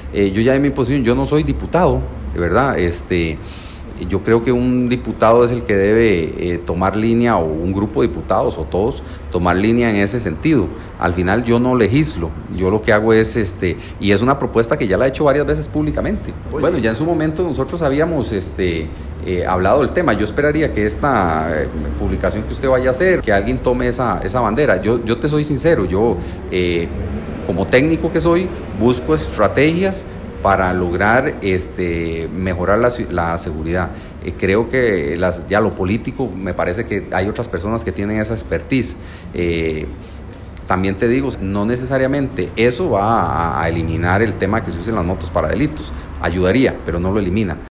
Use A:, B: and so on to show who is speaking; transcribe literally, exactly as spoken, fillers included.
A: eh, yo ya en mi posición, yo no soy diputado, de verdad, este... Yo creo que un diputado es el que debe eh, tomar línea, o un grupo de diputados o todos tomar línea en ese sentido. Al final yo no legislo, yo lo que hago es, este, y es una propuesta que ya la he hecho varias veces públicamente. Oye. Bueno, ya en su momento nosotros habíamos este, eh, hablado del tema. Yo esperaría que esta eh, publicación que usted vaya a hacer, que alguien tome esa, esa bandera. Yo, yo te soy sincero, yo eh, como técnico que soy, busco estrategias para lograr este, mejorar la, la seguridad. Eh, creo que las, ya lo político, me parece que hay otras personas que tienen esa expertise. Eh, también te digo, no necesariamente eso va a, a eliminar el tema que se usen las motos para delitos. Ayudaría, pero no lo elimina.